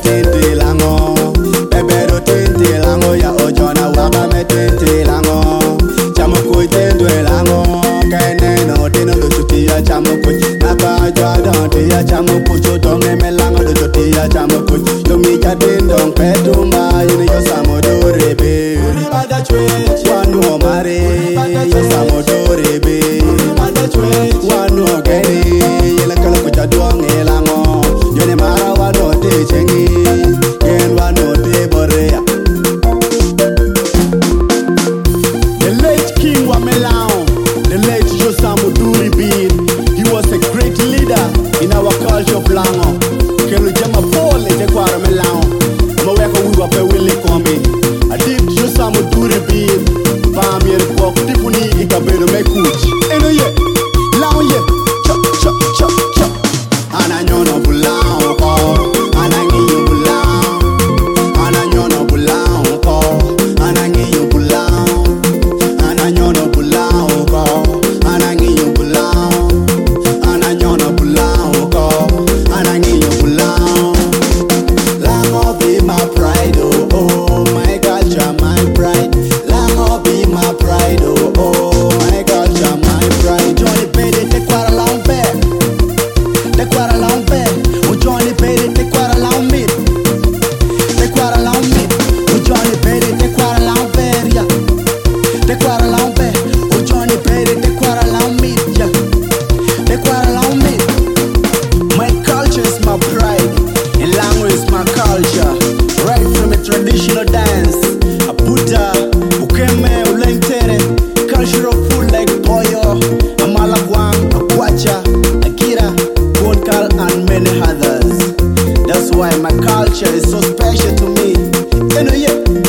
tinte lango. Bebedo tinte lango ya ojona waka me tinte lango. Chamo kuy tinte lango. Kene no dino do chutia chamo kuy. Naka jada tia chamo pucho tonge me lango do chutia chamo kuy. Yo mi jadin dong petumba yini yo samodore be. Wanu mare yo samodore be. Wanu geni yela kala kucha duange lango. Yone mara wanu te chengi. Yen wanu te borea. The late King Wamelao, the late Josamu Duribin, he was a great leader in our culture of Lango. Kelu jama pole te kwa Melao, maweka wiwa pe wili kome. Adip Josamu Duribin, pamir kwa kutipuni ikabeno mekuchi. Eno ye, lao ye, chop chop chop chop. Ananyono bulao ko, anangiyo bulao, ananyono bulao ko, anangiyo bulao, ananyono bulao ko, anangiyo bulao, ananyono bulao ko, anangiyo bulao. Lango be my pride, oh oh, my culture, my pride. Lango be my pride, oh oh, my culture, my pride. Johnny Pede te kwara laumbe, te kwara laumbe. Oh Johnny Pede te kwara laumbe, te kwara laumbe. Oh Johnny Pede te kwara laumbe, yeah. Te kwara laumbe. Oh Johnny Pede te kwara laumbe, yeah. Te kwara laumbe. My culture is my pride, and language is my culture. Right from a traditional dance, a Buddha, Ukeme, Ulentere, cultural food like Toyo, Amalagwang, Akwacha, Akira, Bonkal, and many others. That's why my culture is so special to me. You know, yeah.